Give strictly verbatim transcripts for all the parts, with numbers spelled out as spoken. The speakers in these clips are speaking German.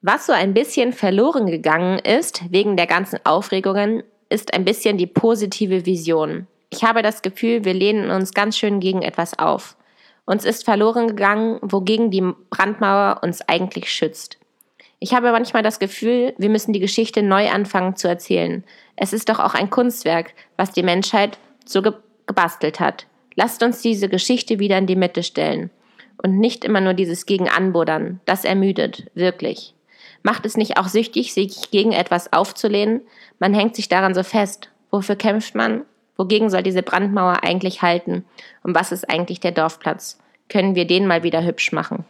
Was so ein bisschen verloren gegangen ist, wegen der ganzen Aufregungen, ist ein bisschen die positive Vision. Ich habe das Gefühl, wir lehnen uns ganz schön gegen etwas auf. Uns ist verloren gegangen, wogegen die Brandmauer uns eigentlich schützt. Ich habe manchmal das Gefühl, wir müssen die Geschichte neu anfangen zu erzählen. Es ist doch auch ein Kunstwerk, was die Menschheit so ge- gebastelt hat. Lasst uns diese Geschichte wieder in die Mitte stellen. Und nicht immer nur dieses Gegenanbuddern. Das ermüdet, wirklich. Macht es nicht auch süchtig, sich gegen etwas aufzulehnen? Man hängt sich daran so fest. Wofür kämpft man? Wogegen soll diese Brandmauer eigentlich halten? Und was ist eigentlich der Dorfplatz? Können wir den mal wieder hübsch machen?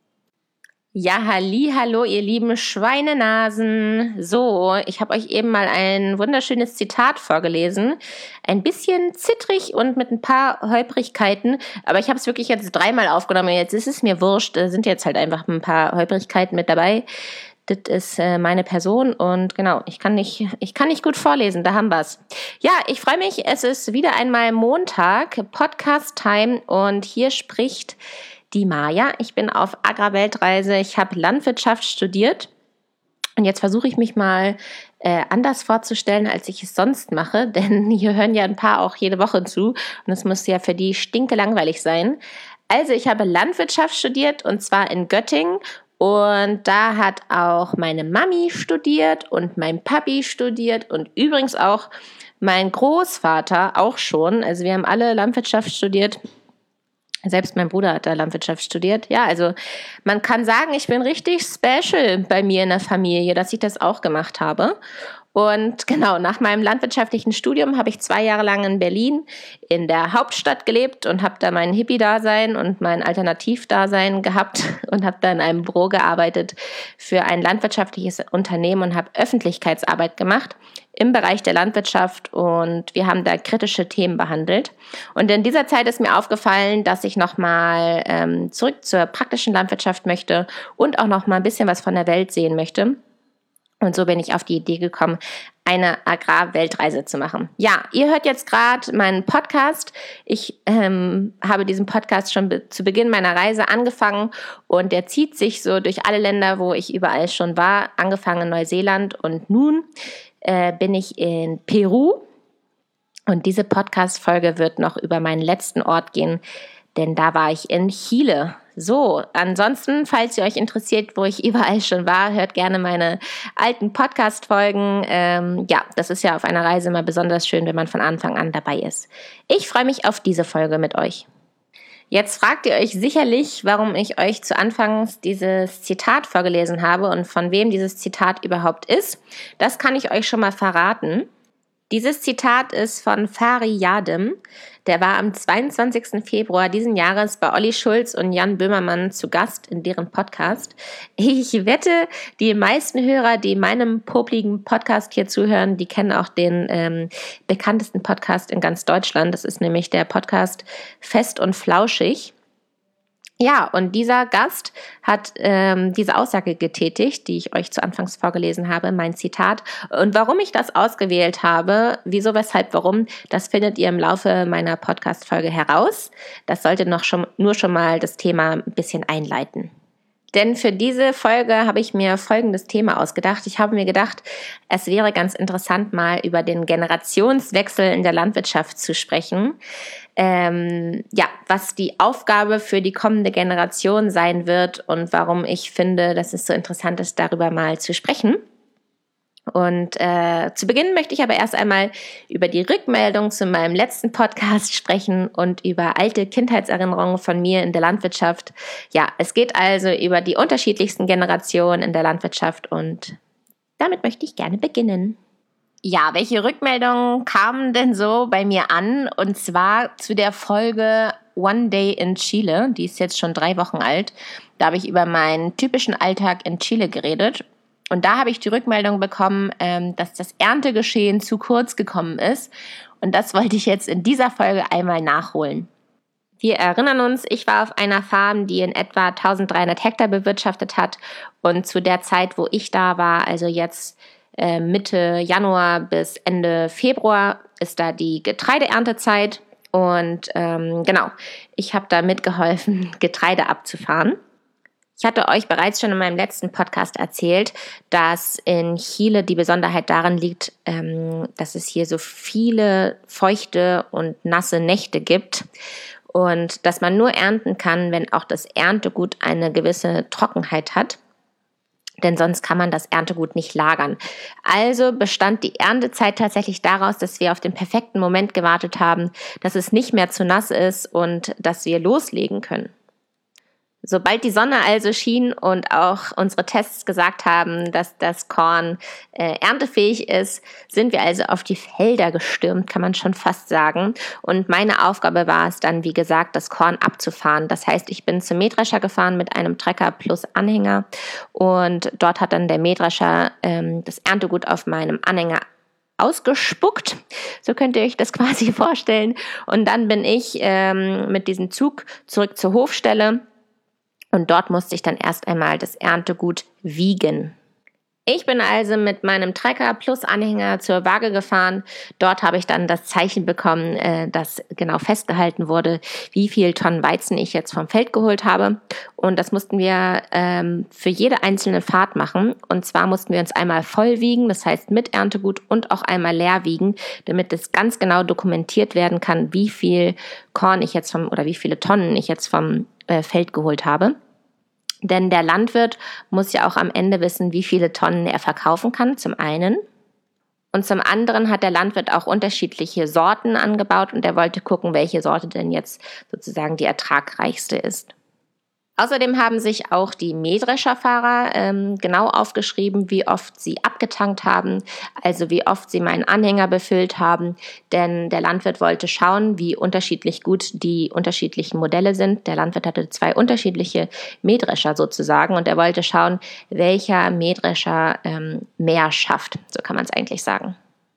Ja, halli, hallo, ihr lieben Schweinenasen. So, ich habe euch eben mal ein wunderschönes Zitat vorgelesen. Ein bisschen zittrig und mit ein paar Holprigkeiten, aber ich habe es wirklich jetzt dreimal aufgenommen. Jetzt ist es mir wurscht, da sind jetzt halt einfach ein paar Holprigkeiten mit dabei. Das ist äh, meine Person und genau, ich kann nicht, ich kann nicht gut vorlesen, da haben wir's. Ja, ich freue mich, es ist wieder einmal Montag, Podcast-Time und hier spricht die Maja. Ich bin auf Agrarweltreise, ich habe Landwirtschaft studiert und jetzt versuche ich mich mal äh, anders vorzustellen, als ich es sonst mache, denn hier hören ja ein paar auch jede Woche zu und es muss ja für die stinke langweilig sein. Also ich habe Landwirtschaft studiert und zwar in Göttingen. Und da hat auch meine Mami studiert und mein Papi studiert und übrigens auch mein Großvater auch schon. Also wir haben alle Landwirtschaft studiert. Selbst mein Bruder hat da Landwirtschaft studiert. Ja, also man kann sagen, ich bin richtig special bei mir in der Familie, dass ich das auch gemacht habe. Und genau, nach meinem landwirtschaftlichen Studium habe ich zwei Jahre lang in Berlin in der Hauptstadt gelebt und habe da mein Hippie-Dasein und mein Alternativ-Dasein gehabt und habe da in einem Büro gearbeitet für ein landwirtschaftliches Unternehmen und habe Öffentlichkeitsarbeit gemacht im Bereich der Landwirtschaft und wir haben da kritische Themen behandelt. Und in dieser Zeit ist mir aufgefallen, dass ich nochmal ähm, zurück zur praktischen Landwirtschaft möchte und auch nochmal ein bisschen was von der Welt sehen möchte. Und so bin ich auf die Idee gekommen, eine Agrarweltreise zu machen. Ja, ihr hört jetzt gerade meinen Podcast. Ich ähm, habe diesen Podcast schon be- zu Beginn meiner Reise angefangen und der zieht sich so durch alle Länder, wo ich überall schon war, angefangen in Neuseeland und nun äh, bin ich in Peru und diese Podcast-Folge wird noch über meinen letzten Ort gehen, denn da war ich in Chile. So, ansonsten, falls ihr euch interessiert, wo ich überall schon war, hört gerne meine alten Podcast-Folgen. Ähm, ja, das ist ja auf einer Reise immer besonders schön, wenn man von Anfang an dabei ist. Ich freue mich auf diese Folge mit euch. Jetzt fragt ihr euch sicherlich, warum ich euch zu Anfangs dieses Zitat vorgelesen habe und von wem dieses Zitat überhaupt ist. Das kann ich euch schon mal verraten. Dieses Zitat ist von Fari Yadem. Der war am zweiundzwanzigsten Februar diesen Jahres bei Olli Schulz und Jan Böhmermann zu Gast in deren Podcast. Ich wette, die meisten Hörer, die meinem popligen Podcast hier zuhören, die kennen auch den ähm, bekanntesten Podcast in ganz Deutschland. Das ist nämlich der Podcast Fest und Flauschig. Ja, und dieser Gast hat ähm, diese Aussage getätigt, die ich euch zu Anfangs vorgelesen habe, mein Zitat. Und warum ich das ausgewählt habe, wieso, weshalb, warum, das findet ihr im Laufe meiner Podcast-Folge heraus. Das sollte noch schon, nur schon mal das Thema ein bisschen einleiten. Denn für diese Folge habe ich mir folgendes Thema ausgedacht. Ich habe mir gedacht, es wäre ganz interessant, mal über den Generationswechsel in der Landwirtschaft zu sprechen. Ähm, ja, was die Aufgabe für die kommende Generation sein wird und warum ich finde, dass es so interessant ist, darüber mal zu sprechen. Und äh, zu Beginn möchte ich aber erst einmal über die Rückmeldung zu meinem letzten Podcast sprechen und über alte Kindheitserinnerungen von mir in der Landwirtschaft. Ja, es geht also über die unterschiedlichsten Generationen in der Landwirtschaft und damit möchte ich gerne beginnen. Ja, welche Rückmeldungen kamen denn so bei mir an? Und zwar zu der Folge One Day in Chile, die ist jetzt schon drei Wochen alt. Da habe ich über meinen typischen Alltag in Chile geredet. Und da habe ich die Rückmeldung bekommen, dass das Erntegeschehen zu kurz gekommen ist. Und das wollte ich jetzt in dieser Folge einmal nachholen. Wir erinnern uns, ich war auf einer Farm, die in etwa dreizehnhundert Hektar bewirtschaftet hat. Und zu der Zeit, wo ich da war, also jetzt Mitte Januar bis Ende Februar, ist da die Getreideerntezeit. Und ähm, genau, ich habe da mitgeholfen, Getreide abzufahren. Ich hatte euch bereits schon in meinem letzten Podcast erzählt, dass in Chile die Besonderheit darin liegt, ähm, dass es hier so viele feuchte und nasse Nächte gibt und dass man nur ernten kann, wenn auch das Erntegut eine gewisse Trockenheit hat. Denn sonst kann man das Erntegut nicht lagern. Also bestand die Erntezeit tatsächlich daraus, dass wir auf den perfekten Moment gewartet haben, dass es nicht mehr zu nass ist und dass wir loslegen können. Sobald die Sonne also schien und auch unsere Tests gesagt haben, dass das Korn äh, erntefähig ist, sind wir also auf die Felder gestürmt, kann man schon fast sagen. Und meine Aufgabe war es dann, wie gesagt, das Korn abzufahren. Das heißt, ich bin zum Mähdrescher gefahren mit einem Trecker plus Anhänger und dort hat dann der Mähdrescher ähm, das Erntegut auf meinem Anhänger ausgespuckt. So könnt ihr euch das quasi vorstellen. Und dann bin ich ähm, mit diesem Zug zurück zur Hofstelle. Und dort musste ich dann erst einmal das Erntegut wiegen. Ich bin also mit meinem Trecker plus Anhänger zur Waage gefahren. Dort habe ich dann das Zeichen bekommen, äh, dass genau festgehalten wurde, wie viel Tonnen Weizen ich jetzt vom Feld geholt habe. Und das mussten wir ähm, für jede einzelne Fahrt machen. Und zwar mussten wir uns einmal voll wiegen, das heißt mit Erntegut und auch einmal leer wiegen, damit es ganz genau dokumentiert werden kann, wie viel Korn ich jetzt vom oder wie viele Tonnen ich jetzt vom äh, Feld geholt habe. Denn der Landwirt muss ja auch am Ende wissen, wie viele Tonnen er verkaufen kann, zum einen. Und zum anderen hat der Landwirt auch unterschiedliche Sorten angebaut und er wollte gucken, welche Sorte denn jetzt sozusagen die ertragreichste ist. Außerdem haben sich auch die Mähdrescherfahrer ähm, genau aufgeschrieben, wie oft sie abgetankt haben, also wie oft sie meinen Anhänger befüllt haben, denn der Landwirt wollte schauen, wie unterschiedlich gut die unterschiedlichen Modelle sind. Der Landwirt hatte zwei unterschiedliche Mähdrescher sozusagen und er wollte schauen, welcher Mähdrescher ähm, mehr schafft, so kann man es eigentlich sagen.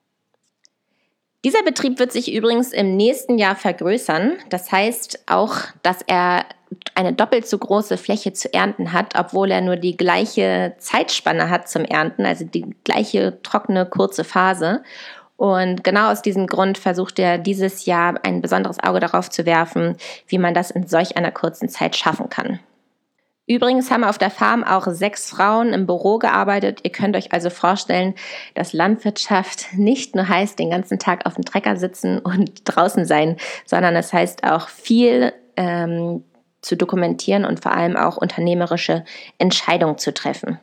Dieser Betrieb wird sich übrigens im nächsten Jahr vergrößern. Das heißt auch, dass er eine doppelt so große Fläche zu ernten hat, obwohl er nur die gleiche Zeitspanne hat zum Ernten, also die gleiche trockene, kurze Phase. Und genau aus diesem Grund versucht er dieses Jahr ein besonderes Auge darauf zu werfen, wie man das in solch einer kurzen Zeit schaffen kann. Übrigens haben auf der Farm auch sechs Frauen im Büro gearbeitet. Ihr könnt euch also vorstellen, dass Landwirtschaft nicht nur heißt, den ganzen Tag auf dem Trecker sitzen und draußen sein, sondern es heißt auch viel ähm, zu dokumentieren und vor allem auch unternehmerische Entscheidungen zu treffen.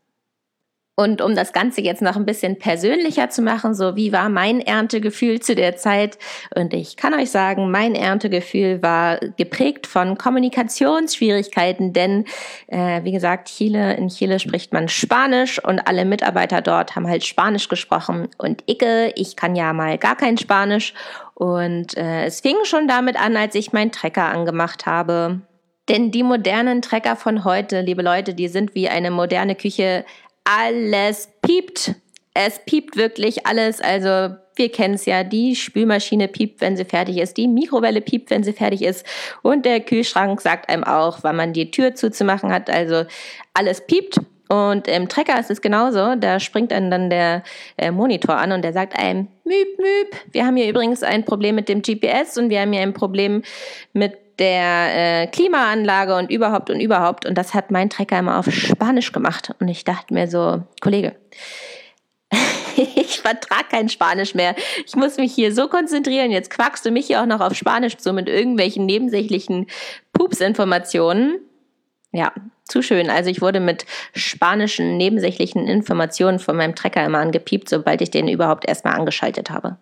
Und um das Ganze jetzt noch ein bisschen persönlicher zu machen, so wie war mein Erntegefühl zu der Zeit? Und ich kann euch sagen, mein Erntegefühl war geprägt von Kommunikationsschwierigkeiten, denn äh, wie gesagt, Chile, in Chile spricht man Spanisch und alle Mitarbeiter dort haben halt Spanisch gesprochen und Icke, ich kann ja mal gar kein Spanisch und äh, es fing schon damit an, als ich meinen Trecker angemacht habe. Denn die modernen Trecker von heute, liebe Leute, die sind wie eine moderne Küche. Alles piept. Es piept wirklich alles. Also wir kennen es ja, die Spülmaschine piept, wenn sie fertig ist. Die Mikrowelle piept, wenn sie fertig ist. Und der Kühlschrank sagt einem auch, wann man die Tür zuzumachen hat. Also alles piept. Und im Trecker ist es genauso. Da springt dann, dann der äh, Monitor an und der sagt einem, müp, müp. Wir haben hier übrigens ein Problem mit dem G P S und wir haben hier ein Problem mit der äh, Klimaanlage und überhaupt und überhaupt. Und das hat mein Trecker immer auf Spanisch gemacht. Und ich dachte mir so, Kollege, ich vertrage kein Spanisch mehr. Ich muss mich hier so konzentrieren. Jetzt quackst du mich hier auch noch auf Spanisch so mit irgendwelchen nebensächlichen Pupsinformationen. Ja, zu schön. Also ich wurde mit spanischen nebensächlichen Informationen von meinem Trecker immer angepiept, sobald ich den überhaupt erstmal angeschaltet habe.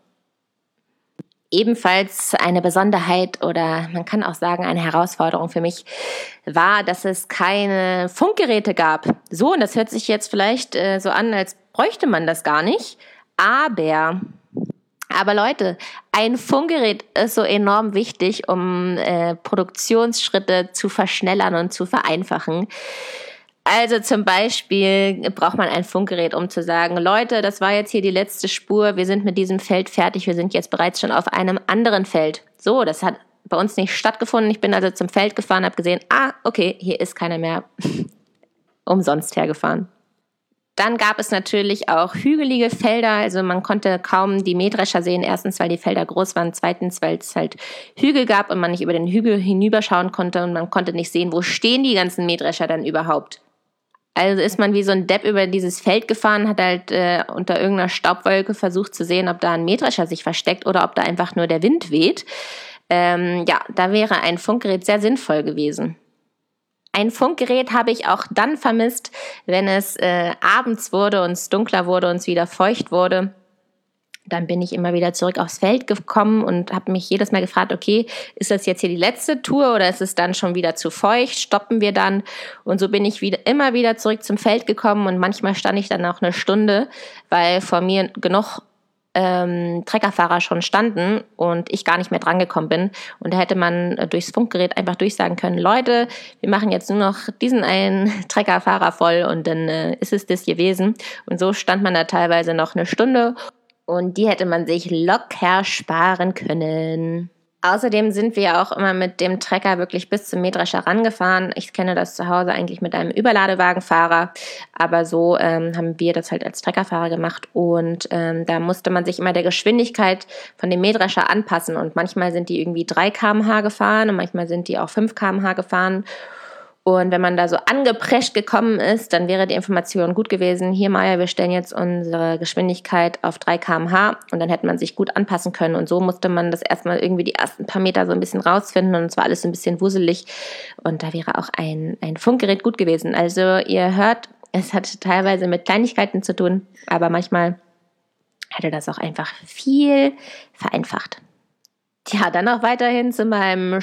Ebenfalls eine Besonderheit oder man kann auch sagen eine Herausforderung für mich war, dass es keine Funkgeräte gab. So, und das hört sich jetzt vielleicht äh, so an, als bräuchte man das gar nicht. Aber, aber Leute, ein Funkgerät ist so enorm wichtig, um äh, Produktionsschritte zu verschnellern und zu vereinfachen. Also zum Beispiel braucht man ein Funkgerät, um zu sagen, Leute, das war jetzt hier die letzte Spur, wir sind mit diesem Feld fertig, wir sind jetzt bereits schon auf einem anderen Feld. So, das hat bei uns nicht stattgefunden. Ich bin also zum Feld gefahren, habe gesehen, ah, okay, hier ist keiner mehr umsonst hergefahren. Dann gab es natürlich auch hügelige Felder, also man konnte kaum die Mähdrescher sehen. Erstens, weil die Felder groß waren, zweitens, weil es halt Hügel gab und man nicht über den Hügel hinüberschauen konnte und man konnte nicht sehen, wo stehen die ganzen Mähdrescher dann überhaupt. Also ist man wie so ein Depp über dieses Feld gefahren, hat halt äh, unter irgendeiner Staubwolke versucht zu sehen, ob da ein Mähdrescher sich versteckt oder ob da einfach nur der Wind weht. Ähm, ja, da wäre ein Funkgerät sehr sinnvoll gewesen. Ein Funkgerät habe ich auch dann vermisst, wenn es äh, abends wurde und es dunkler wurde und es wieder feucht wurde. Dann bin ich immer wieder zurück aufs Feld gekommen und habe mich jedes Mal gefragt, okay, ist das jetzt hier die letzte Tour oder ist es dann schon wieder zu feucht? Stoppen wir dann? Und so bin ich wieder, immer wieder zurück zum Feld gekommen und manchmal stand ich dann auch eine Stunde, weil vor mir genug Ähm, Treckerfahrer schon standen und ich gar nicht mehr drangekommen bin. Und da hätte man äh, durchs Funkgerät einfach durchsagen können, Leute, wir machen jetzt nur noch diesen einen Treckerfahrer voll und dann äh, ist es das gewesen. Und so stand man da teilweise noch eine Stunde und die hätte man sich locker sparen können. Außerdem sind wir ja auch immer mit dem Trecker wirklich bis zum Mähdrescher rangefahren. Ich kenne das zu Hause eigentlich mit einem Überladewagenfahrer, aber so ähm, haben wir das halt als Treckerfahrer gemacht und ähm, da musste man sich immer der Geschwindigkeit von dem Mähdrescher anpassen und manchmal sind die irgendwie drei Kilometer pro Stunde gefahren und manchmal sind die auch fünf Kilometer pro Stunde gefahren. Und wenn man da so angeprescht gekommen ist, dann wäre die Information gut gewesen. Hier, Maja, wir stellen jetzt unsere Geschwindigkeit auf drei Kilometer pro Stunde und dann hätte man sich gut anpassen können. Und so musste man das erstmal irgendwie die ersten paar Meter so ein bisschen rausfinden und es war alles so ein bisschen wuselig. Und da wäre auch ein, ein Funkgerät gut gewesen. Also ihr hört, es hat teilweise mit Kleinigkeiten zu tun, aber manchmal hätte das auch einfach viel vereinfacht. Tja, dann noch weiterhin zu meinem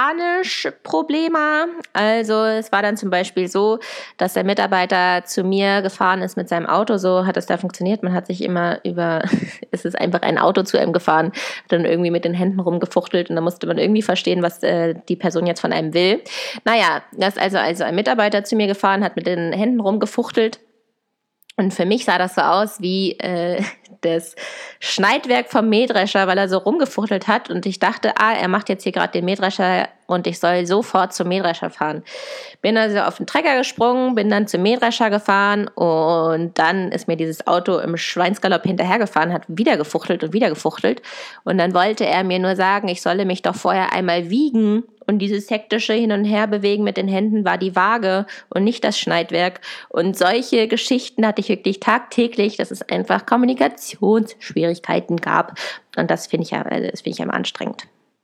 Spanisch-Problema. Also es war dann zum Beispiel so, dass der Mitarbeiter zu mir gefahren ist mit seinem Auto. So hat es da funktioniert. Man hat sich immer über, es ist einfach ein Auto zu einem gefahren, hat dann irgendwie mit den Händen rumgefuchtelt und da musste man irgendwie verstehen, was äh, die Person jetzt von einem will. Naja, das ist also, also ein Mitarbeiter zu mir gefahren, hat mit den Händen rumgefuchtelt. Und für mich sah das so aus wie äh, das Schneidwerk vom Mähdrescher, weil er so rumgefuchtelt hat. Und ich dachte, ah, er macht jetzt hier gerade den Mähdrescher und ich soll sofort zum Mähdrescher fahren. Bin also auf den Trecker gesprungen, bin dann zum Mähdrescher gefahren und dann ist mir dieses Auto im Schweinsgalopp hinterhergefahren, hat wieder gefuchtelt und wieder gefuchtelt. Und dann wollte er mir nur sagen, ich solle mich doch vorher einmal wiegen. Und dieses hektische Hin- und Herbewegen mit den Händen war die Waage und nicht das Schneidwerk. Und solche Geschichten hatte ich wirklich tagtäglich, dass es einfach Kommunikationsschwierigkeiten gab. Und das finde ich ja, das finde ich ja anstrengend.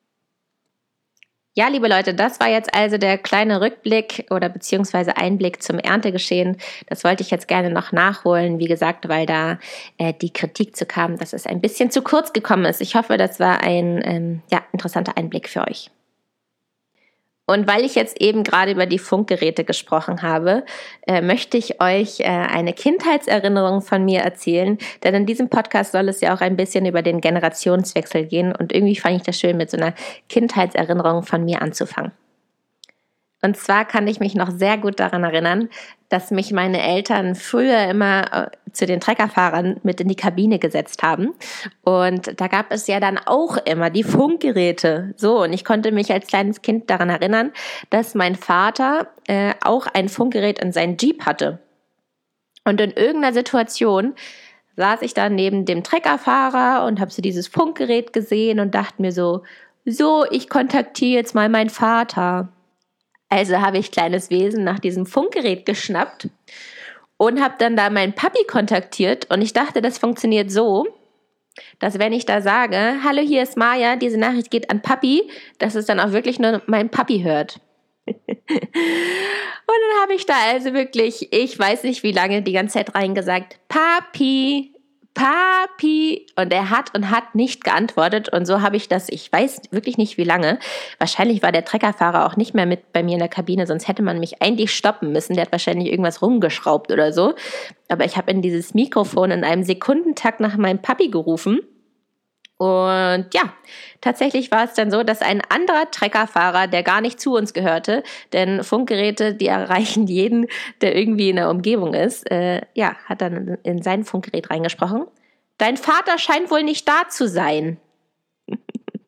Ja, liebe Leute, das war jetzt also der kleine Rückblick oder beziehungsweise Einblick zum Erntegeschehen. Das wollte ich jetzt gerne noch nachholen, wie gesagt, weil da äh, die Kritik zu kam, dass es ein bisschen zu kurz gekommen ist. Ich hoffe, das war ein ähm, ja, interessanter Einblick für euch. Und weil ich jetzt eben gerade über die Funkgeräte gesprochen habe, äh, möchte ich euch äh, eine Kindheitserinnerung von mir erzählen, denn in diesem Podcast soll es ja auch ein bisschen über den Generationswechsel gehen und irgendwie fand ich das schön, mit so einer Kindheitserinnerung von mir anzufangen. Und zwar kann ich mich noch sehr gut daran erinnern, dass mich meine Eltern früher immer zu den Treckerfahrern mit in die Kabine gesetzt haben. Und da gab es ja dann auch immer die Funkgeräte. So, und ich konnte mich als kleines Kind daran erinnern, dass mein Vater äh, auch ein Funkgerät in seinem Jeep hatte. Und in irgendeiner Situation saß ich da neben dem Treckerfahrer und habe so dieses Funkgerät gesehen und dachte mir so, so, ich kontaktiere jetzt mal meinen Vater. Also habe ich kleines Wesen nach diesem Funkgerät geschnappt und habe dann da meinen Papi kontaktiert und ich dachte, das funktioniert so, dass wenn ich da sage, hallo, hier ist Maja, diese Nachricht geht an Papi, dass es dann auch wirklich nur mein Papi hört. Und dann habe ich da also wirklich, ich weiß nicht wie lange, die ganze Zeit reingesagt, Papi, Papi, und er hat und hat nicht geantwortet und so habe ich das, ich weiß wirklich nicht wie lange, wahrscheinlich war der Treckerfahrer auch nicht mehr mit bei mir in der Kabine, sonst hätte man mich eigentlich stoppen müssen, der hat wahrscheinlich irgendwas rumgeschraubt oder so, aber ich habe in dieses Mikrofon in einem Sekundentakt nach meinem Papi gerufen und ja, tatsächlich war es dann so, dass ein anderer Treckerfahrer, der gar nicht zu uns gehörte, denn Funkgeräte, die erreichen jeden, der irgendwie in der Umgebung ist, äh, ja, hat dann in sein Funkgerät reingesprochen. Dein Vater scheint wohl nicht da zu sein.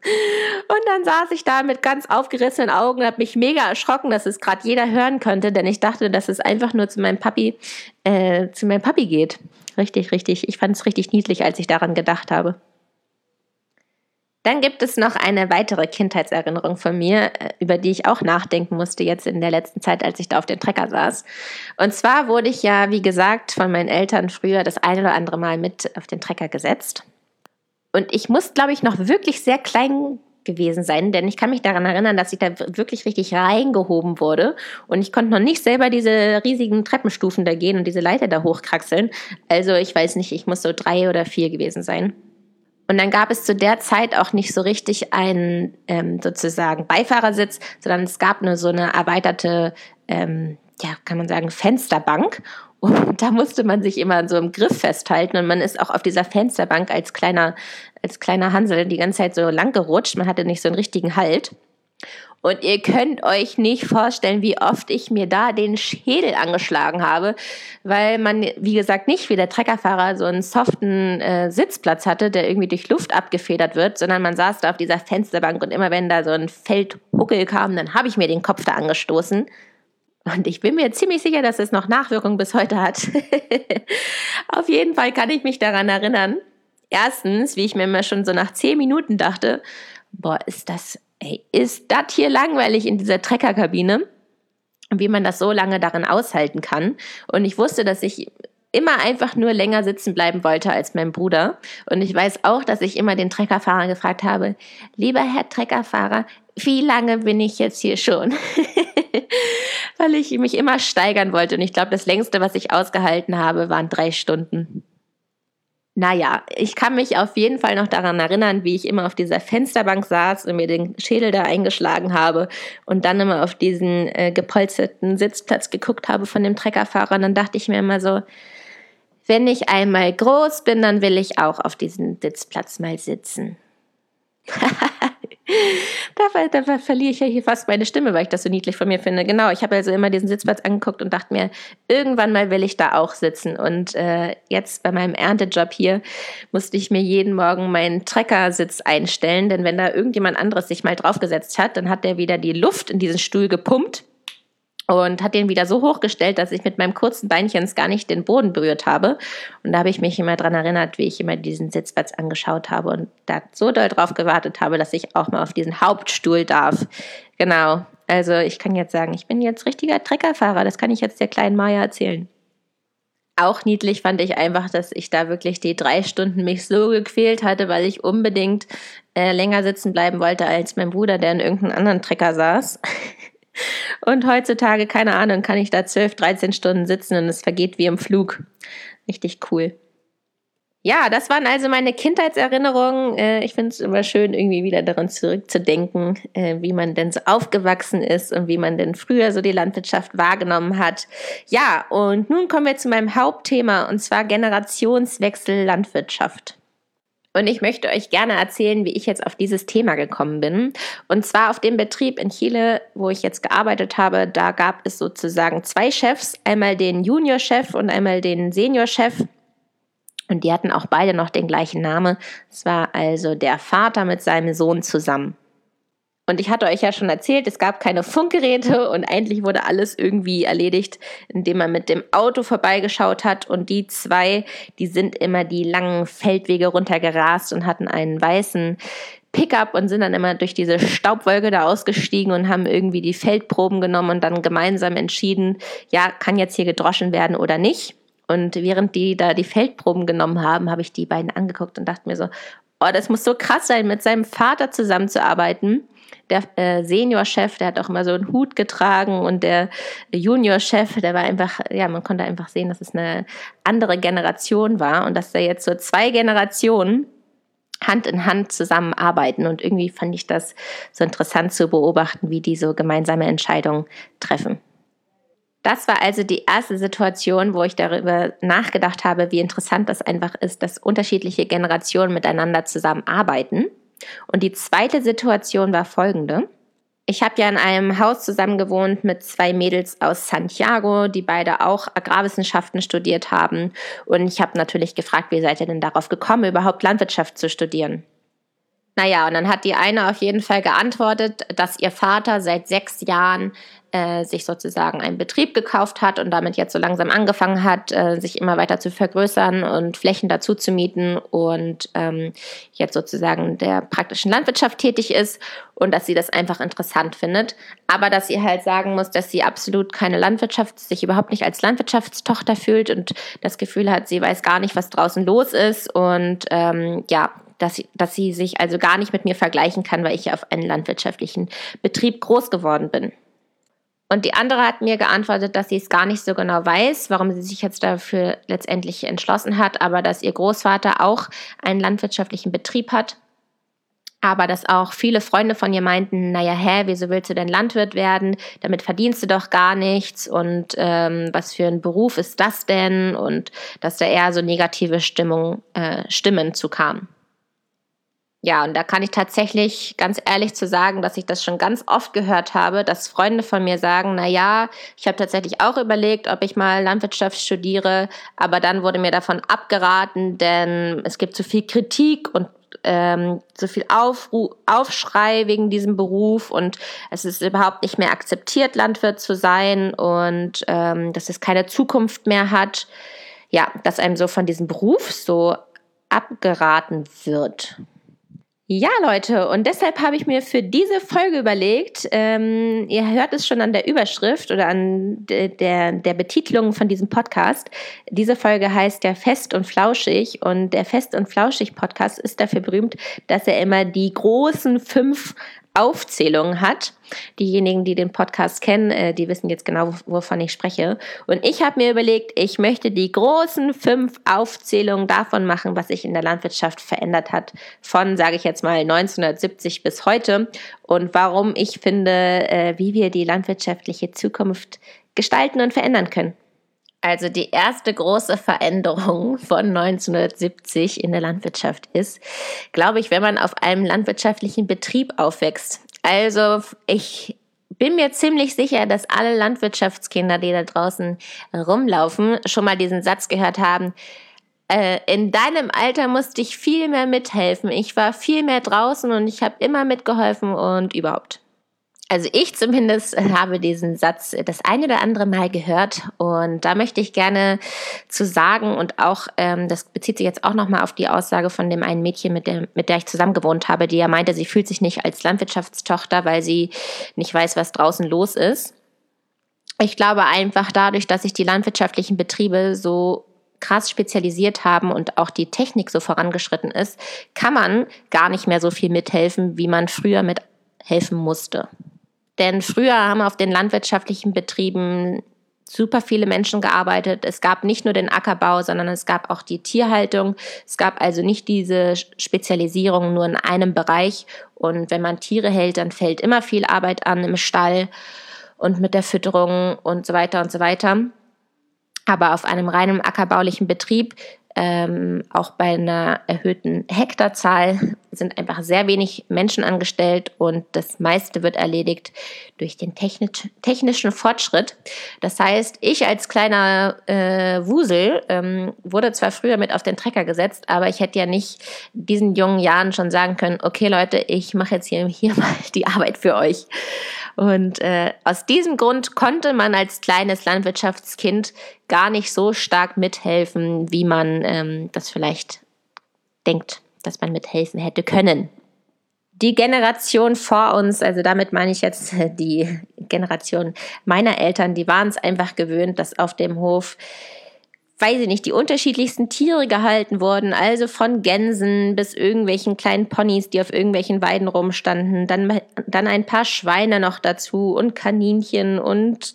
Und dann saß ich da mit ganz aufgerissenen Augen und habe mich mega erschrocken, dass es gerade jeder hören könnte, denn ich dachte, dass es einfach nur zu meinem Papi, äh, zu meinem Papi geht. Richtig, richtig. Ich fand es richtig niedlich, als ich daran gedacht habe. Dann gibt es noch eine weitere Kindheitserinnerung von mir, über die ich auch nachdenken musste jetzt in der letzten Zeit, als ich da auf dem Trecker saß. Und zwar wurde ich ja, wie gesagt, von meinen Eltern früher das ein oder andere Mal mit auf den Trecker gesetzt. Und ich muss, glaube ich, noch wirklich sehr klein gewesen sein, denn ich kann mich daran erinnern, dass ich da wirklich richtig reingehoben wurde und ich konnte noch nicht selber diese riesigen Treppenstufen da gehen und diese Leiter da hochkraxeln. Also ich weiß nicht, ich muss so drei oder vier gewesen sein. Und dann gab es zu der Zeit auch nicht so richtig einen ähm, sozusagen Beifahrersitz, sondern es gab nur so eine erweiterte, ähm, ja, kann man sagen, Fensterbank. Und da musste man sich immer so im Griff festhalten und man ist auch auf dieser Fensterbank als kleiner, als kleiner Hansel die ganze Zeit so lang gerutscht. Man hatte nicht so einen richtigen Halt. Und ihr könnt euch nicht vorstellen, wie oft ich mir da den Schädel angeschlagen habe, weil man, wie gesagt, nicht wie der Treckerfahrer so einen soften äh, Sitzplatz hatte, der irgendwie durch Luft abgefedert wird, sondern man saß da auf dieser Fensterbank und immer wenn da so ein Feldhuckel kam, dann habe ich mir den Kopf da angestoßen. Und ich bin mir ziemlich sicher, dass es noch Nachwirkungen bis heute hat. Auf jeden Fall kann ich mich daran erinnern. Erstens, wie ich mir immer schon so nach zehn Minuten dachte, boah, ist das, ey, ist das hier langweilig in dieser Treckerkabine? Und wie man das so lange darin aushalten kann. Und ich wusste, dass ich immer einfach nur länger sitzen bleiben wollte als mein Bruder. Und ich weiß auch, dass ich immer den Treckerfahrer gefragt habe, lieber Herr Treckerfahrer, wie lange bin ich jetzt hier schon? Weil ich mich immer steigern wollte. Und ich glaube, das längste, was ich ausgehalten habe, waren drei Stunden. Naja, ich kann mich auf jeden Fall noch daran erinnern, wie ich immer auf dieser Fensterbank saß und mir den Schädel da eingeschlagen habe und dann immer auf diesen äh, gepolsterten Sitzplatz geguckt habe von dem Treckerfahrer. Und dann dachte ich mir immer so, wenn ich einmal groß bin, dann will ich auch auf diesem Sitzplatz mal sitzen. da, da, da verliere ich ja hier fast meine Stimme, weil ich das so niedlich von mir finde. Genau, ich habe also immer diesen Sitzplatz angeguckt und dachte mir, irgendwann mal will ich da auch sitzen. Und äh, jetzt bei meinem Erntejob hier musste ich mir jeden Morgen meinen Treckersitz einstellen, denn wenn da irgendjemand anderes sich mal draufgesetzt hat, dann hat der wieder die Luft in diesen Stuhl gepumpt und hat den wieder so hochgestellt, dass ich mit meinem kurzen Beinchen gar nicht den Boden berührt habe. Und da habe ich mich immer dran erinnert, wie ich immer diesen Sitzplatz angeschaut habe und da so doll drauf gewartet habe, dass ich auch mal auf diesen Hauptstuhl darf. Genau, also ich kann jetzt sagen, ich bin jetzt richtiger Treckerfahrer, das kann ich jetzt der kleinen Maya erzählen. Auch niedlich fand ich einfach, dass ich da wirklich die drei Stunden mich so gequält hatte, weil ich unbedingt äh, länger sitzen bleiben wollte als mein Bruder, der in irgendeinem anderen Trecker saß. Und heutzutage, keine Ahnung, kann ich da zwölf, dreizehn Stunden sitzen und es vergeht wie im Flug. Richtig cool. Ja, das waren also meine Kindheitserinnerungen. Ich finde es immer schön, irgendwie wieder daran zurückzudenken, wie man denn so aufgewachsen ist und wie man denn früher so die Landwirtschaft wahrgenommen hat. Ja, und nun kommen wir zu meinem Hauptthema, und zwar Generationswechsel Landwirtschaft. Und ich möchte euch gerne erzählen, wie ich jetzt auf dieses Thema gekommen bin. Und zwar auf dem Betrieb in Chile, wo ich jetzt gearbeitet habe, da gab es sozusagen zwei Chefs, einmal den Juniorchef und einmal den Seniorchef. Und die hatten auch beide noch den gleichen Namen. Es war also der Vater mit seinem Sohn zusammen. Und ich hatte euch ja schon erzählt, es gab keine Funkgeräte und eigentlich wurde alles irgendwie erledigt, indem man mit dem Auto vorbeigeschaut hat. Und die zwei, die sind immer die langen Feldwege runtergerast und hatten einen weißen Pickup und sind dann immer durch diese Staubwolke da ausgestiegen und haben irgendwie die Feldproben genommen und dann gemeinsam entschieden, ja, kann jetzt hier gedroschen werden oder nicht. Und während die da die Feldproben genommen haben, habe ich die beiden angeguckt und dachte mir so, oh, das muss so krass sein, mit seinem Vater zusammenzuarbeiten. Der äh, Seniorchef, der hat auch immer so einen Hut getragen und der Juniorchef, der war einfach, ja, man konnte einfach sehen, dass es eine andere Generation war und dass da jetzt so zwei Generationen Hand in Hand zusammenarbeiten und irgendwie fand ich das so interessant zu beobachten, wie die so gemeinsame Entscheidungen treffen. Das war also die erste Situation, wo ich darüber nachgedacht habe, wie interessant das einfach ist, dass unterschiedliche Generationen miteinander zusammenarbeiten. Und die zweite Situation war folgende. Ich habe ja in einem Haus zusammen gewohnt mit zwei Mädels aus Santiago, die beide auch Agrarwissenschaften studiert haben. Und ich habe natürlich gefragt, wie seid ihr denn darauf gekommen, überhaupt Landwirtschaft zu studieren? Naja, und dann hat die eine auf jeden Fall geantwortet, dass ihr Vater seit sechs Jahren äh, sich sozusagen einen Betrieb gekauft hat und damit jetzt so langsam angefangen hat, äh, sich immer weiter zu vergrößern und Flächen dazu zu mieten und ähm, jetzt sozusagen der praktischen Landwirtschaft tätig ist und dass sie das einfach interessant findet. Aber dass sie halt sagen muss, dass sie absolut keine Landwirtschaft, sich überhaupt nicht als Landwirtschaftstochter fühlt und das Gefühl hat, sie weiß gar nicht, was draußen los ist und ähm, ja, dass sie, dass sie sich also gar nicht mit mir vergleichen kann, weil ich ja auf einen landwirtschaftlichen Betrieb groß geworden bin. Und die andere hat mir geantwortet, dass sie es gar nicht so genau weiß, warum sie sich jetzt dafür letztendlich entschlossen hat, aber dass ihr Großvater auch einen landwirtschaftlichen Betrieb hat. Aber dass auch viele Freunde von ihr meinten, naja, hä, wieso willst du denn Landwirt werden? Damit verdienst du doch gar nichts und ähm, was für ein Beruf ist das denn? Und dass da eher so negative Stimmung, äh, Stimmen zu kamen. Ja, und da kann ich tatsächlich ganz ehrlich zu sagen, dass ich das schon ganz oft gehört habe, dass Freunde von mir sagen, na ja, ich habe tatsächlich auch überlegt, ob ich mal Landwirtschaft studiere, aber dann wurde mir davon abgeraten, denn es gibt zu viel Kritik und ähm, so viel Aufru- Aufschrei wegen diesem Beruf und es ist überhaupt nicht mehr akzeptiert, Landwirt zu sein und ähm, dass es keine Zukunft mehr hat. Ja, dass einem so von diesem Beruf so abgeraten wird. Ja, Leute, und deshalb habe ich mir für diese Folge überlegt, ähm, ihr hört es schon an der Überschrift oder an de, der, der Betitelung von diesem Podcast. Diese Folge heißt ja Fest und Flauschig und der Fest und Flauschig Podcast ist dafür berühmt, dass er immer die großen fünf Aufzählungen hat. Diejenigen, die den Podcast kennen, äh, die wissen jetzt genau, wovon ich spreche. Und ich habe mir überlegt, ich möchte die großen fünf Aufzählungen davon machen, was sich in der Landwirtschaft verändert hat, von, sage ich jetzt mal, neunzehnhundertsiebzig bis heute und warum ich finde, äh, wie wir die landwirtschaftliche Zukunft gestalten und verändern können. Also die erste große Veränderung von neunzehnhundertsiebzig in der Landwirtschaft ist, glaube ich, wenn man auf einem landwirtschaftlichen Betrieb aufwächst. Also ich bin mir ziemlich sicher, dass alle Landwirtschaftskinder, die da draußen rumlaufen, schon mal diesen Satz gehört haben, äh, in deinem Alter musste ich viel mehr mithelfen. Ich war viel mehr draußen und ich habe immer mitgeholfen und überhaupt. Also ich zumindest habe diesen Satz das ein oder andere Mal gehört und da möchte ich gerne zu sagen und auch, ähm, das bezieht sich jetzt auch nochmal auf die Aussage von dem einen Mädchen, mit der, mit der ich zusammen gewohnt habe, die ja meinte, sie fühlt sich nicht als Landwirtschaftstochter, weil sie nicht weiß, was draußen los ist. Ich glaube einfach dadurch, dass sich die landwirtschaftlichen Betriebe so krass spezialisiert haben und auch die Technik so vorangeschritten ist, kann man gar nicht mehr so viel mithelfen, wie man früher mithelfen musste. Denn früher haben auf den landwirtschaftlichen Betrieben super viele Menschen gearbeitet. Es gab nicht nur den Ackerbau, sondern es gab auch die Tierhaltung. Es gab also nicht diese Spezialisierung nur in einem Bereich. Und wenn man Tiere hält, dann fällt immer viel Arbeit an im Stall und mit der Fütterung und so weiter und so weiter. Aber auf einem reinen ackerbaulichen Betrieb, ähm, auch bei einer erhöhten Hektarzahl, sind einfach sehr wenig Menschen angestellt und das meiste wird erledigt durch den technisch, technischen Fortschritt. Das heißt, ich als kleiner äh, Wusel ähm, wurde zwar früher mit auf den Trecker gesetzt, aber ich hätte ja nicht diesen jungen Jahren schon sagen können, okay Leute, ich mache jetzt hier, hier mal die Arbeit für euch. Und äh, aus diesem Grund konnte man als kleines Landwirtschaftskind gar nicht so stark mithelfen, wie man ähm, das vielleicht denkt, dass man mithelfen hätte können. Die Generation vor uns, also damit meine ich jetzt die Generation meiner Eltern, die waren es einfach gewöhnt, dass auf dem Hof, weiß ich nicht, die unterschiedlichsten Tiere gehalten wurden, also von Gänsen bis irgendwelchen kleinen Ponys, die auf irgendwelchen Weiden rumstanden, dann, dann ein paar Schweine noch dazu und Kaninchen und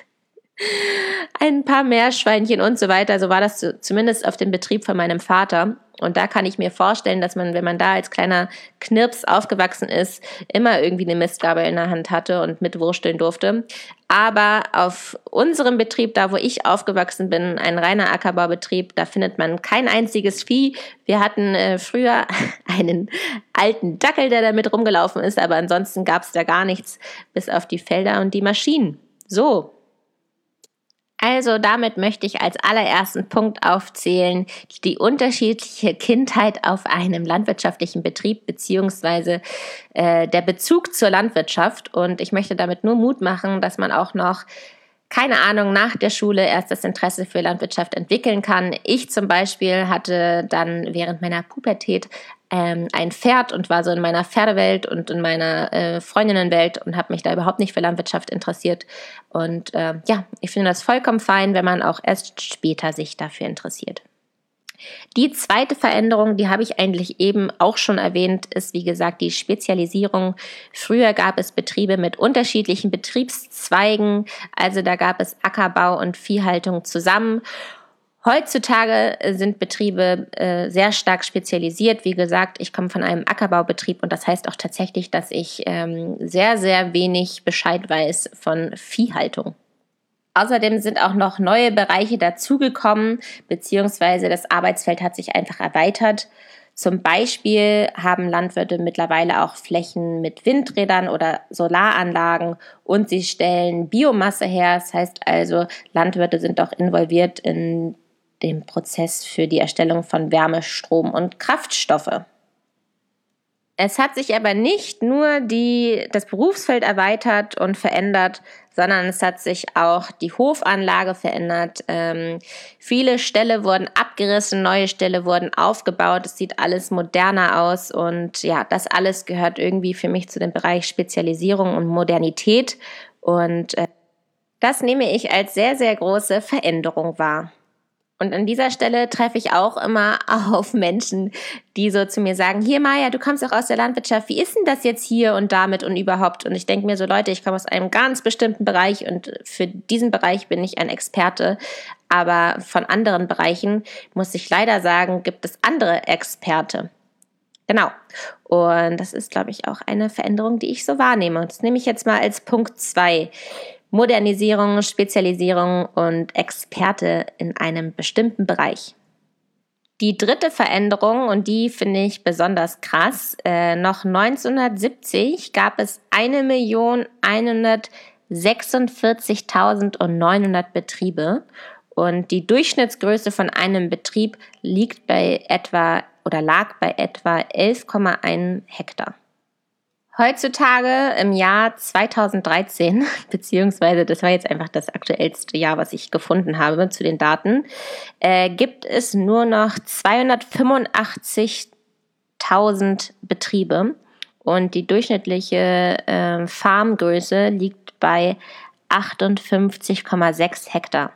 ein paar Meerschweinchen und so weiter. So war das zumindest auf dem Betrieb von meinem Vater. Und da kann ich mir vorstellen, dass man, wenn man da als kleiner Knirps aufgewachsen ist, immer irgendwie eine Mistgabel in der Hand hatte und mitwursteln durfte. Aber auf unserem Betrieb, da wo ich aufgewachsen bin, ein reiner Ackerbaubetrieb, da findet man kein einziges Vieh. Wir hatten äh, früher einen alten Dackel, der da mit rumgelaufen ist, aber ansonsten gab es da gar nichts, bis auf die Felder und die Maschinen. So. Also damit möchte ich als allerersten Punkt aufzählen, die unterschiedliche Kindheit auf einem landwirtschaftlichen Betrieb beziehungsweise äh, der Bezug zur Landwirtschaft. Und ich möchte damit nur Mut machen, dass man auch noch, keine Ahnung, nach der Schule erst das Interesse für Landwirtschaft entwickeln kann. Ich zum Beispiel hatte dann während meiner Pubertät ähm, ein Pferd und war so in meiner Pferdewelt und in meiner äh, Freundinnenwelt und habe mich da überhaupt nicht für Landwirtschaft interessiert. Und äh, ja, ich finde das vollkommen fein, wenn man auch erst später sich dafür interessiert. Die zweite Veränderung, die habe ich eigentlich eben auch schon erwähnt, ist wie gesagt die Spezialisierung. Früher gab es Betriebe mit unterschiedlichen Betriebszweigen, also da gab es Ackerbau und Viehhaltung zusammen. Heutzutage sind Betriebe äh, sehr stark spezialisiert. Wie gesagt, ich komme von einem Ackerbaubetrieb und das heißt auch tatsächlich, dass ich ähm, sehr, sehr wenig Bescheid weiß von Viehhaltung. Außerdem sind auch noch neue Bereiche dazugekommen, beziehungsweise das Arbeitsfeld hat sich einfach erweitert. Zum Beispiel haben Landwirte mittlerweile auch Flächen mit Windrädern oder Solaranlagen und sie stellen Biomasse her. Das heißt also, Landwirte sind auch involviert in dem Prozess für die Erstellung von Wärme, Strom und Kraftstoffe. Es hat sich aber nicht nur die, das Berufsfeld erweitert und verändert, sondern es hat sich auch die Hofanlage verändert. Ähm, viele Ställe wurden abgerissen, neue Ställe wurden aufgebaut. Es sieht alles moderner aus und ja, das alles gehört irgendwie für mich zu dem Bereich Spezialisierung und Modernität und äh, das nehme ich als sehr, sehr große Veränderung wahr. Und an dieser Stelle treffe ich auch immer auf Menschen, die so zu mir sagen, hier Maja, du kommst auch aus der Landwirtschaft, wie ist denn das jetzt hier und damit und überhaupt? Und ich denke mir so, Leute, ich komme aus einem ganz bestimmten Bereich und für diesen Bereich bin ich ein Experte. Aber von anderen Bereichen, muss ich leider sagen, gibt es andere Experte. Genau. Und das ist, glaube ich, auch eine Veränderung, die ich so wahrnehme. Und das nehme ich jetzt mal als Punkt zwei. Modernisierung, Spezialisierung und Experte in einem bestimmten Bereich. Die dritte Veränderung, und die finde ich besonders krass, äh, noch neunzehnhundertsiebzig gab es eine Million hundertsechsundvierzigtausendneunhundert Betriebe und die Durchschnittsgröße von einem Betrieb liegt bei etwa oder lag bei etwa elf Komma eins Hektar. Heutzutage im Jahr zweitausenddreizehn, beziehungsweise das war jetzt einfach das aktuellste Jahr, was ich gefunden habe zu den Daten, äh, gibt es nur noch zweihundertfünfundachtzigtausend Betriebe und die durchschnittliche äh, Farmgröße liegt bei achtundfünfzig Komma sechs Hektar.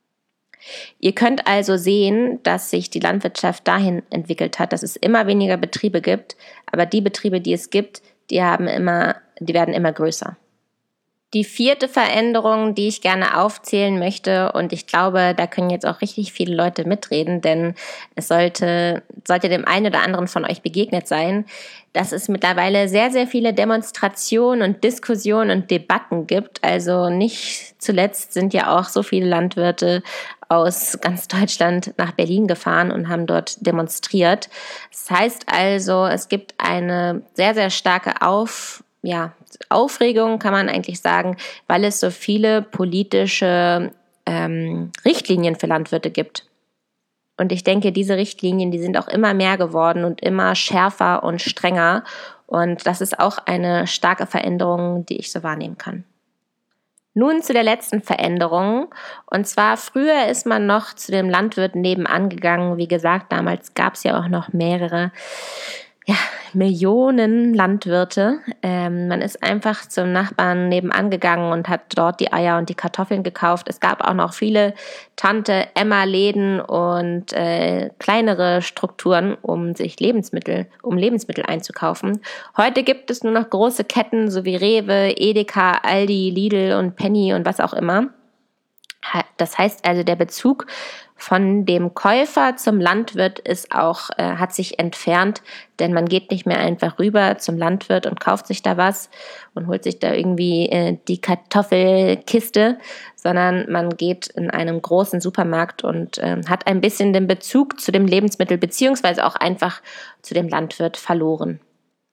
Ihr könnt also sehen, dass sich die Landwirtschaft dahin entwickelt hat, dass es immer weniger Betriebe gibt, aber die Betriebe, die es gibt, die haben immer, die werden immer größer. Die vierte Veränderung, die ich gerne aufzählen möchte, und ich glaube, da können jetzt auch richtig viele Leute mitreden, denn es sollte, sollte dem einen oder anderen von euch begegnet sein, dass es mittlerweile sehr, sehr viele Demonstrationen und Diskussionen und Debatten gibt. Also nicht zuletzt sind ja auch so viele Landwirte aus ganz Deutschland nach Berlin gefahren und haben dort demonstriert. Das heißt also, es gibt eine sehr, sehr starke Auf, ja, Aufregung, kann man eigentlich sagen, weil es so viele politische ähm, Richtlinien für Landwirte gibt. Und ich denke, diese Richtlinien, die sind auch immer mehr geworden und immer schärfer und strenger. Und das ist auch eine starke Veränderung, die ich so wahrnehmen kann. Nun zu der letzten Veränderung. Und zwar früher ist man noch zu dem Landwirt nebenan gegangen. Wie gesagt, damals gab es ja auch noch mehrere ja, Millionen Landwirte. Ähm, man ist einfach zum Nachbarn nebenan gegangen und hat dort die Eier und die Kartoffeln gekauft. Es gab auch noch viele Tante-Emma-Läden und äh, kleinere Strukturen, um sich Lebensmittel, um Lebensmittel einzukaufen. Heute gibt es nur noch große Ketten, so wie Rewe, Edeka, Aldi, Lidl und Penny und was auch immer. Das heißt also, der Bezug von dem Käufer zum Landwirt ist auch, äh, hat sich entfernt, denn man geht nicht mehr einfach rüber zum Landwirt und kauft sich da was und holt sich da irgendwie äh, die Kartoffelkiste, sondern man geht in einem großen Supermarkt und äh, hat ein bisschen den Bezug zu dem Lebensmittel beziehungsweise auch einfach zu dem Landwirt verloren.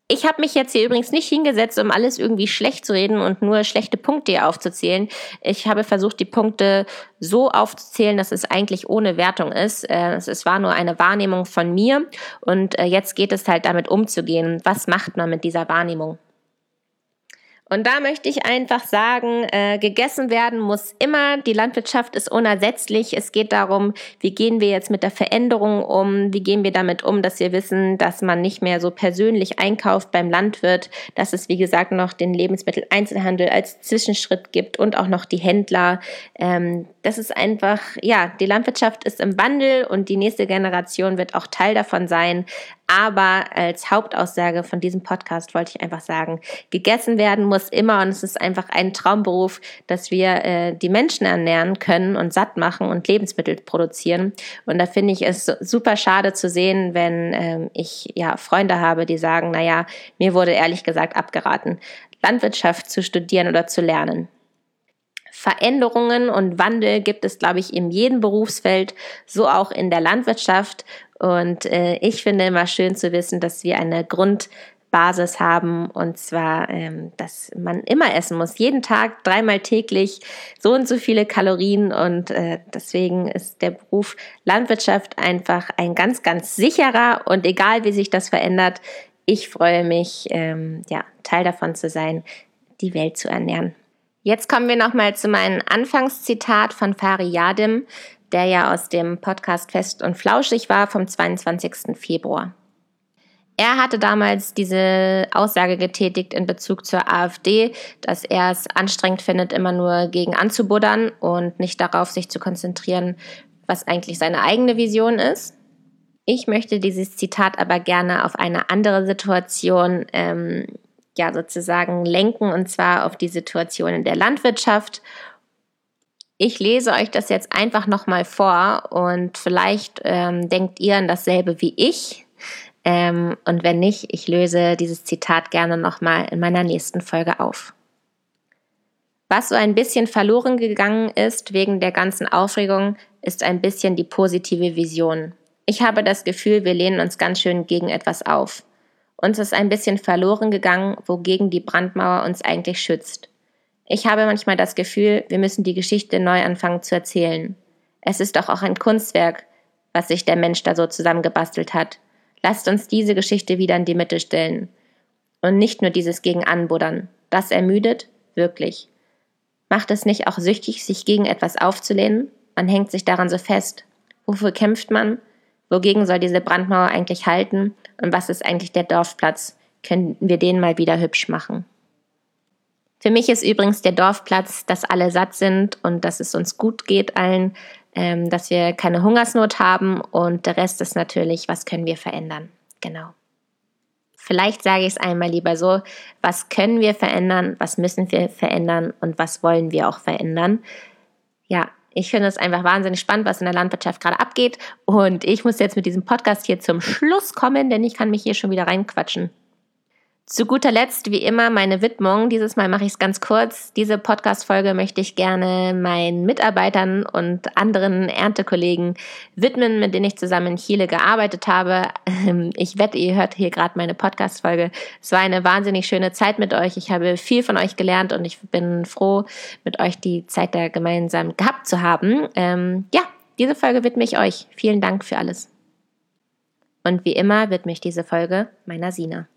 Ich habe mich jetzt hier übrigens nicht hingesetzt, um alles irgendwie schlecht zu reden und nur schlechte Punkte hier aufzuzählen. Ich habe versucht, die Punkte so aufzuzählen, dass es eigentlich ohne Wertung ist. Es war nur eine Wahrnehmung von mir und jetzt geht es halt damit umzugehen. Was macht man mit dieser Wahrnehmung? Und da möchte ich einfach sagen, äh, gegessen werden muss immer. Die Landwirtschaft ist unersetzlich. Es geht darum, wie gehen wir jetzt mit der Veränderung um? Wie gehen wir damit um, dass wir wissen, dass man nicht mehr so persönlich einkauft beim Landwirt, dass es, wie gesagt, noch den Lebensmitteleinzelhandel als Zwischenschritt gibt und auch noch die Händler. Ähm, das ist einfach, ja, die Landwirtschaft ist im Wandel und die nächste Generation wird auch Teil davon sein. Aber als Hauptaussage von diesem Podcast wollte ich einfach sagen, gegessen werden muss immer und es ist einfach ein Traumberuf, dass wir äh, die Menschen ernähren können und satt machen und Lebensmittel produzieren. Und da finde ich es super schade zu sehen, wenn ähm, ich ja Freunde habe, die sagen, naja, mir wurde ehrlich gesagt abgeraten, Landwirtschaft zu studieren oder zu lernen. Veränderungen und Wandel gibt es, glaube ich, in jedem Berufsfeld, so auch in der Landwirtschaft. Und äh, ich finde immer schön zu wissen, dass wir eine Grundbasis haben und zwar, ähm, dass man immer essen muss, jeden Tag, dreimal täglich, so und so viele Kalorien und äh, deswegen ist der Beruf Landwirtschaft einfach ein ganz, ganz sicherer und egal, wie sich das verändert, ich freue mich, ähm, ja, Teil davon zu sein, die Welt zu ernähren. Jetzt kommen wir nochmal zu meinem Anfangszitat von Fari Yadim, der ja aus dem Podcast Fest und Flauschig war vom zweiundzwanzigsten Februar. Er hatte damals diese Aussage getätigt in Bezug zur AfD, dass er es anstrengend findet, immer nur gegen anzubuddern und nicht darauf sich zu konzentrieren, was eigentlich seine eigene Vision ist. Ich möchte dieses Zitat aber gerne auf eine andere Situation ähm, ja sozusagen lenken, und zwar auf die Situation in der Landwirtschaft. Ich lese euch das jetzt einfach nochmal vor und vielleicht ähm, denkt ihr an dasselbe wie ich. Ähm, und wenn nicht, ich löse dieses Zitat gerne nochmal in meiner nächsten Folge auf. Was so ein bisschen verloren gegangen ist wegen der ganzen Aufregung, ist ein bisschen die positive Vision. Ich habe das Gefühl, wir lehnen uns ganz schön gegen etwas auf. Uns ist ein bisschen verloren gegangen, wogegen die Brandmauer uns eigentlich schützt. Ich habe manchmal das Gefühl, wir müssen die Geschichte neu anfangen zu erzählen. Es ist doch auch ein Kunstwerk, was sich der Mensch da so zusammengebastelt hat. Lasst uns diese Geschichte wieder in die Mitte stellen. Und nicht nur dieses gegen Anbuddern. Das ermüdet, wirklich. Macht es nicht auch süchtig, sich gegen etwas aufzulehnen? Man hängt sich daran so fest. Wofür kämpft man? Wogegen soll diese Brandmauer eigentlich halten? Und was ist eigentlich der Dorfplatz? Können wir den mal wieder hübsch machen? Für mich ist übrigens der Dorfplatz, dass alle satt sind und dass es uns gut geht allen, ähm, dass wir keine Hungersnot haben und der Rest ist natürlich, was können wir verändern? Genau. Vielleicht sage ich es einmal lieber so, was können wir verändern, was müssen wir verändern und was wollen wir auch verändern? Ja, ich finde es einfach wahnsinnig spannend, was in der Landwirtschaft gerade abgeht und ich muss jetzt mit diesem Podcast hier zum Schluss kommen, denn ich kann mich hier schon wieder reinquatschen. Zu guter Letzt, wie immer, meine Widmung. Dieses Mal mache ich es ganz kurz. Diese Podcast-Folge möchte ich gerne meinen Mitarbeitern und anderen Erntekollegen widmen, mit denen ich zusammen in Chile gearbeitet habe. Ich wette, ihr hört hier gerade meine Podcast-Folge. Es war eine wahnsinnig schöne Zeit mit euch. Ich habe viel von euch gelernt und ich bin froh, mit euch die Zeit da gemeinsam gehabt zu haben. Ähm, ja, diese Folge widme ich euch. Vielen Dank für alles. Und wie immer widme ich diese Folge meiner Sina.